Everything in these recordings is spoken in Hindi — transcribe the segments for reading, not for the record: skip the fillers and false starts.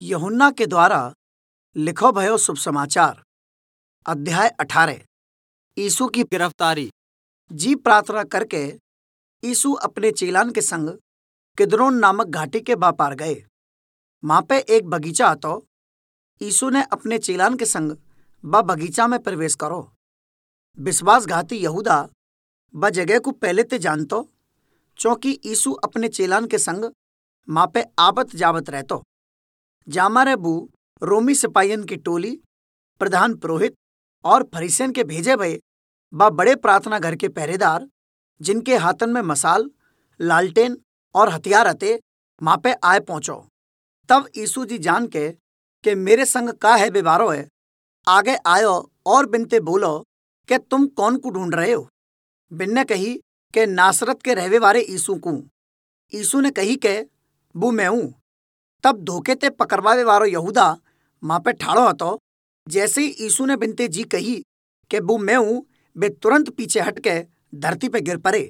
यूहन्ना के द्वारा लिखो भयो शुभ समाचार। अध्याय 18। यीशु की गिरफ्तारी। जी प्रार्थना करके यीशु अपने चेलान के संग किद्रोन नामक घाटी के पार गए। वहां पे एक बगीचा હતો। यीशु ने अपने चेलान के संग ब बगीचा में प्रवेश करो। विश्वासघाती यहूदा ब जगह को पहले ते जानतो, चूंकि यीशु अपने चेलान के संग वहां पे आवत जावत रहतो। जामारे बू रोमी सिपाहियन की टोली, प्रधान पुरोहित और फरीसियन के भेजे भये ब बड़े प्रार्थना घर के पहरेदार, जिनके हाथन में मसाल, लालटेन और हथियार हते, वहां पे आए पहुंचो। तब यीशु जी जान के मेरे संग का है बेबारो है, आगे आयो और बिनते बोलो कि तुम कौन को ढूंढ रहे हो। बिन ने कही कि नासरत के रहवे वाले यीशु को। यीशु ने कही के बू मैं हूं। तब धोखे ते पकड़वावे वालो यहूदा वहां पे ठाड़ो हतो। जैसे ही यीशु ने बिनते जी कही कि बू मैं हूं, वे तुरंत पीछे हटके धरती पे गिर पड़े।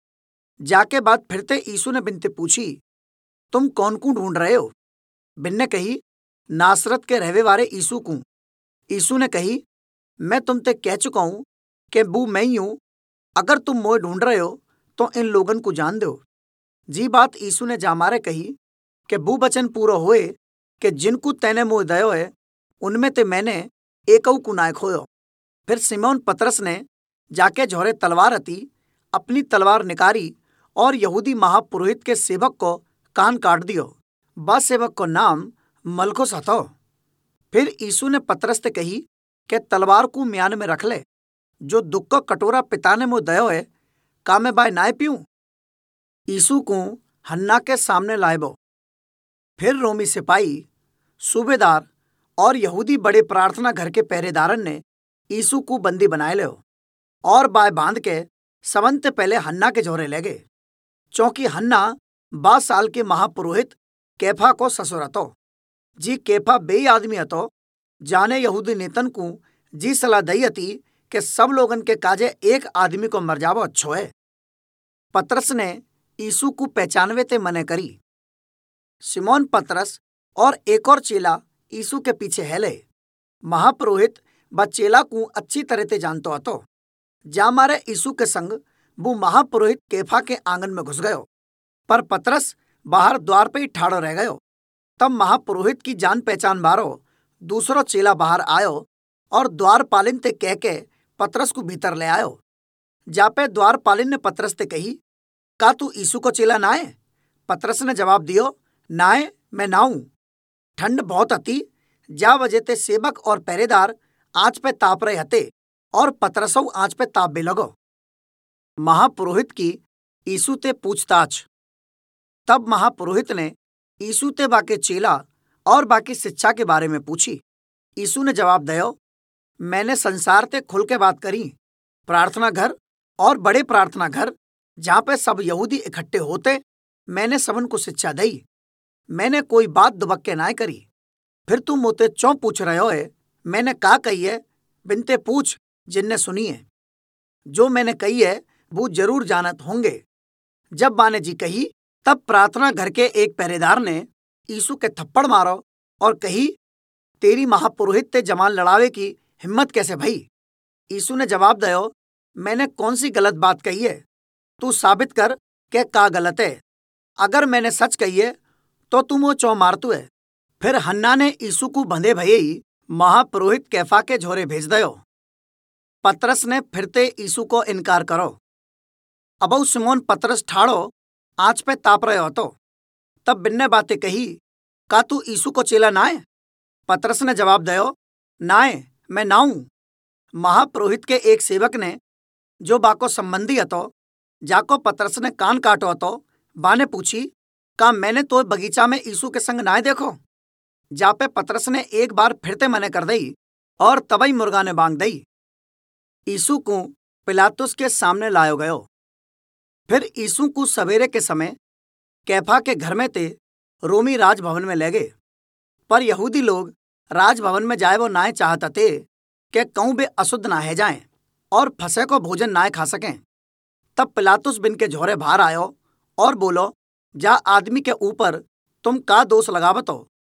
जाके बाद फिरते यीशु ने बिनते पूछी, तुम कौन को ढूंढ रहे हो। बिन ने कही, नासरत के रहवे वाले यीशु को। यीशु ने कही, मैं तुमते कह चुका हूं कि बू मैं ही हूं। अगर तुम मोए ढूंढ रहे हो तो इन लोगन को जान दो। जी बात यीशु ने जामारे कही कि बू वचन पूरा होए कि जिनको तैने मोह दयो है, उनमें ते मैंने एकऊ को नाय खोयो। फिर सिमोन पतरस ने जाके झोरे तलवार हती, अपनी तलवार निकारी और यहूदी महापुरोहित के सेवक को कान काट दियो। बा सेवक को नाम मलखुस हतो। फिर यीशु ने पतरस ते कही कि तलवार को म्यान में रख ले। जो दुख को कटोरा पिता ने मोह दयो है, का मैं बाय नाय पीऊं। यीशु को हन्ना के सामने लाएबो। फिर रोमी सिपाही, सूबेदार और यहूदी बड़े प्रार्थना घर के पहरेदारन ने यीशु को बंदी बनाए ले और बाय बांध के सबंत पहले हन्ना के झोरे ले गए। चौंकि हन्ना 22 साल के महापुरोहित कैफा को ससुर हतो। जी कैफा बेई आदमी हतो, जाने यहूदी नेतन को जी सलाह दई हती कि सब लोगन के काजे एक आदमी को मर जावो अच्छो है। पतरस ने यीशु को पहचानवे ते मने करी। सिमोन पतरस और एक और चेला यीशु के पीछे हेले। महापुरोहित ब चेला को अच्छी तरह ते जानतो हतो। जा मारे यीशु के संग वो महापुरोहित कैफा के आंगन में घुस गयो, पर पतरस बाहर द्वार पे ही ठाड़ो रह गयो। तब महापुरोहित की जान पहचान बारो दूसरो चेला बाहर आयो और द्वारपालिन ते कह के पतरस को भीतर ले आयो। जापे द्वारपालिन ने पतरस ते कही, का तू यीशु को चेला ना है। पतरस ने जवाब दियो, नाए, मैं ना हूं। ठंड बहुत हती, जा वजह ते सेवक और पहरेदार आंच पे ताप रहे हते और पतरसऊ आंच पे ताप भी लगो। महापुरोहित की यीशु ते पूछताछ। तब महापुरोहित ने यीशु ते बाकी चेला और बाकी शिक्षा के बारे में पूछी। यीशु ने जवाब दयो, मैंने संसार ते खुल के बात करी। प्रार्थना घर और बड़े प्रार्थना घर जहां पे सब यहूदी इकट्ठे होते, मैंने सबन को शिक्षा दई। मैंने कोई बात दुबक्के नाय करी। फिर तू मोते चौं पूछ रहे हो है, मैंने का कही है, बिनते पूछ जिनने सुनी है। जो मैंने कही है वो जरूर जानत होंगे। जब बाने जी कही, तब प्रार्थना घर के एक पहरेदार ने यीशु के थप्पड़ मारो और कही, तेरी महापुरोहित ते जमान लड़ावे की हिम्मत कैसे भई। यीशु ने जवाब दयो, मैंने कौन सी गलत बात कही है, तू साबित कर के का गलत है। अगर मैंने सच कही है तो तुम वो चौ मारतू है। फिर हन्ना ने यीशु को बंधे भये ही महापुरोहित कैफा के झोरे भेज दयो। पतरस ने फिरते यीशु को इनकार करो। अबऊ सिमोन पतरस ठाड़ो आंच पे ताप रहे हो तो। तब बिन्ने बातें कही, का तू यीशु को चेला नाए। पतरस ने जवाब दयो, नाए, मैं ना हूं। महापुरोहित के एक सेवक ने, जो बाको संबंधी हतो, जाको पतरस ने कान काटो हतो, बाने पूछी, का मैंने तो बगीचा में यीशु के संग नाय देखो। जापे पतरस ने एक बार फिरते मने कर दई और तबई मुर्गा ने बांग दई। यीशु को पिलातुस के सामने लायो गयो। फिर यीशु को सवेरे के समय कैफा के घर में ते रोमी राजभवन में ले गए। पर यहूदी लोग राजभवन में जाए वो नाय चाहते थे कि कहूं बे अशुद्ध ना है जाएं और फसे को भोजन नाय खा सकें। तब पिलातुस बिन के झोरे बाहर आयो और बोलो, जा आदमी के ऊपर तुम का दोष लगावत हो।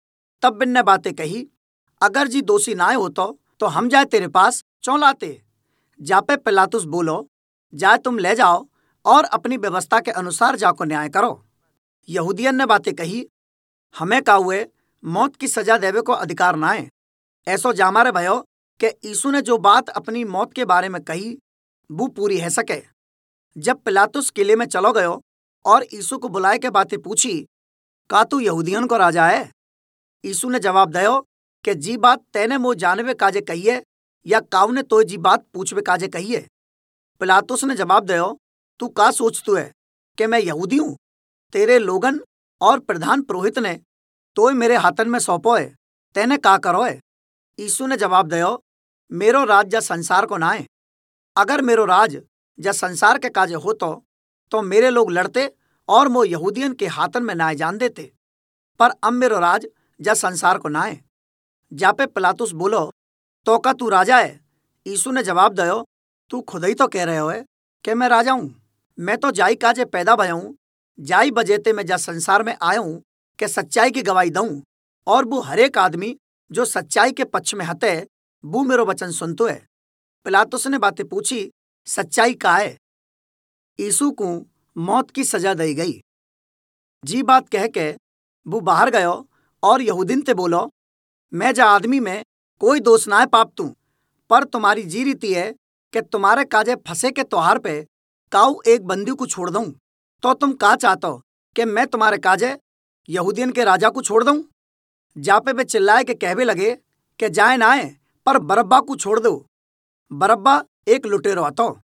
तब बिन ने बातें कही, अगर जी दोषी नाय तो हम जाए तेरे पास चौं लाते। जापे पिलातुस बोलो, जाए तुम ले जाओ और अपनी व्यवस्था के अनुसार जाको न्याय करो। यहूदियन ने बातें कही, हमें काहुए मौत की सजा देवे को अधिकार नाय। ऐसो जामारे भयो कि यीशु ने जो बात अपनी मौत के बारे में कही वो पूरी है सके। जब पिलातुस किले में चलो गयो और यीशु को बुलाए के बातें पूछी, का तू यहूदियन को राजा है? यीशु ने जवाब दयो कि जी बात तैने मो जानवे काजे कहिए या काऊ ने तो जी बात पूछवे काजे कहिए। पिलातुस ने जवाब दयो, तू का सोचतू है कि मैं यहूदी हूं? तेरे लोगन और प्रधान पुरोहित ने तो मेरे हाथन में सौंपो है, तैने का करो है? यीशु ने जवाब दयो, मेरो राज जा संसार को नाय। अगर मेरो राज जा संसार के काजे हो तो मेरे लोग लड़ते और मो यहूदियन के हाथन में नाय जान देते, पर अब मेरो राज जा संसार को नाय। जापे पिलातुस बोलो, तो का तू राजा है? यीशु ने जवाब दयो, तू खुद ही तो कह रहे हो है कि मैं राजा हूं। मैं तो जाई काजे पैदा भया हूं, जाई बजेते में जा संसार में आया हूं कि सच्चाई की गवाही दूं, और वो हरेक आदमी जो सच्चाई के पक्ष में हते वो मेरो वचन सुनतो है। पिलातुस ने बातें पूछी, सच्चाई का है? यीशु को मौत की सजा दी गई। जी बात कह के वो बाहर गयो और यहूदिन ते बोलो, मैं जा आदमी में कोई दोष ना पाप तू, पर तुम्हारी जी रीति है कि तुम्हारे काजे फंसे के त्योहार पे काऊ एक बंदी को छोड़ दूं, तो तुम का चाहतो कि मैं तुम्हारे काजे यहूदियन के राजा को छोड़ दूं? जापे वे चिल्लाए के कहवे लगे कि जाए ना आए, पर बरब्बा को छोड़ दो। बरब्बा एक लुटेरो हतो।